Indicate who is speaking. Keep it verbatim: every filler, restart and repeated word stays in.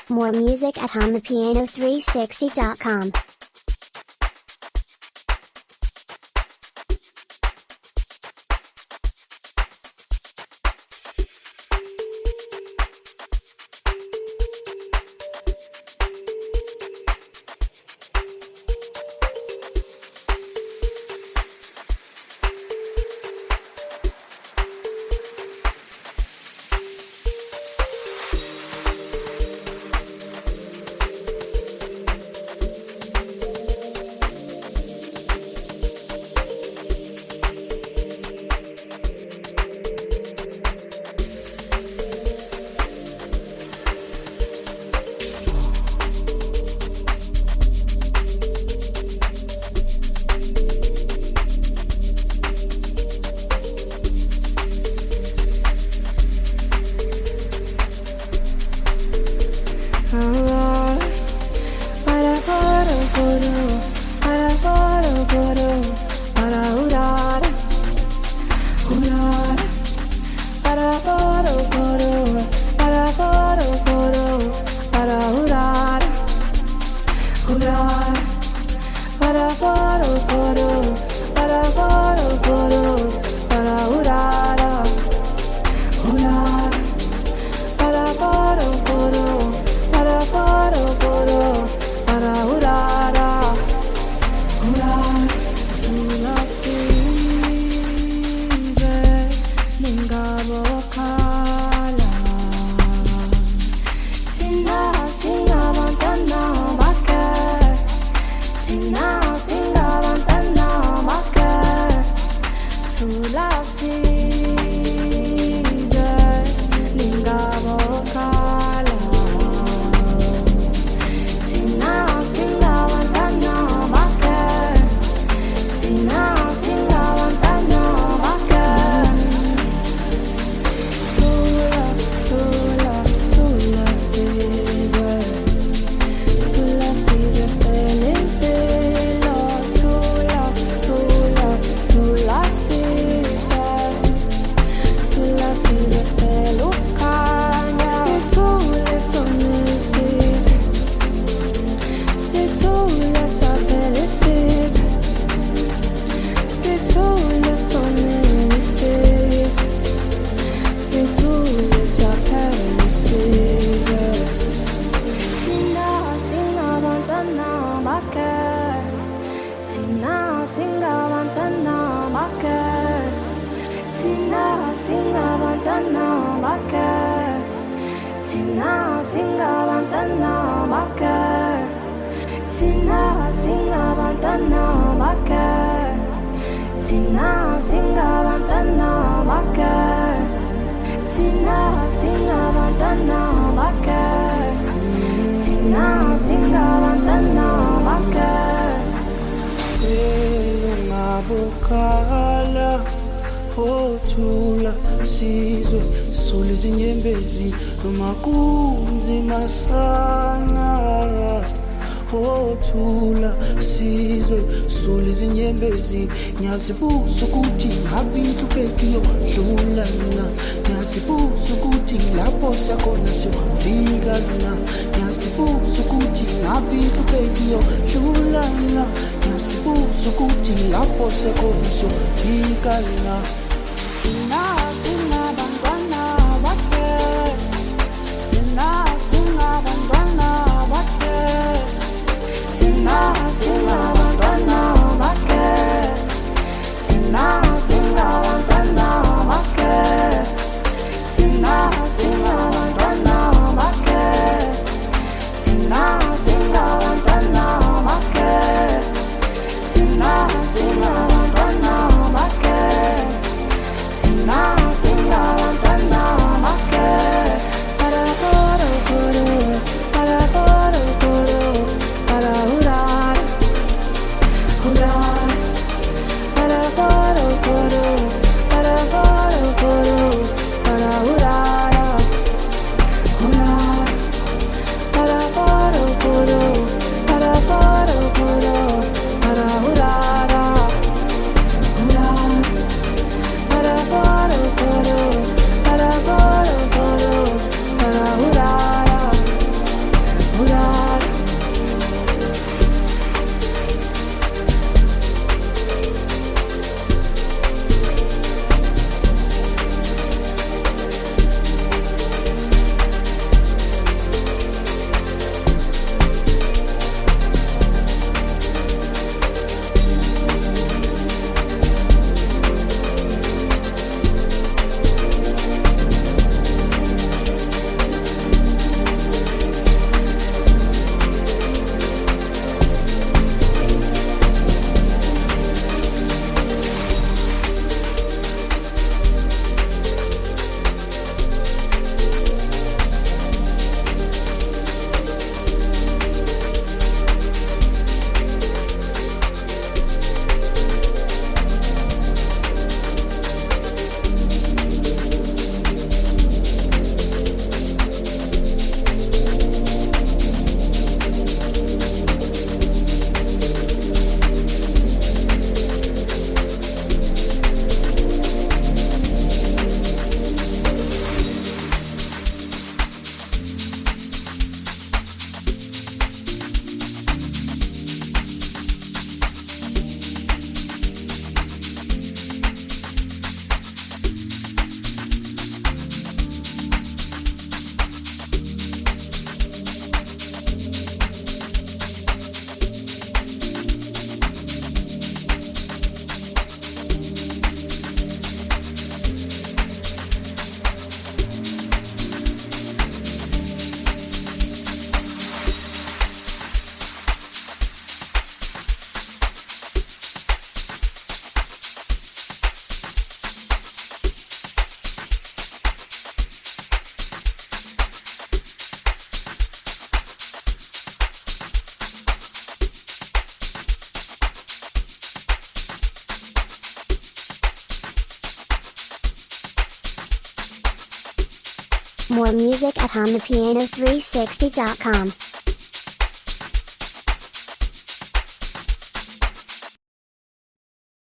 Speaker 1: More music at on the piano three sixty dot com.
Speaker 2: Othula sizwe sule zinyembezi noma kunzima sana. Othula sizwe sule zinyembezi ngiyazibuza ukuthi ngabe inhlupheko yodlula na. Ngiyazibuza ukuthi lapho siyakhona siyofika na. Ngiyazibuza ukuthi ngabe inhlupheko yodlula na. Ngiyazibuza ukuthi lapho siyakhona siyofika na. Tina singa bangwana bakhe, Tina singa bangwana bakhe, Tina singa bangwana bakhe, Tina singa bangwana bakhe, Tina singa bangwana bakhe, Tina singa bangwana bakhe, Tina singa bangwana bakhe. Now
Speaker 1: More music at on the piano three sixty dot com.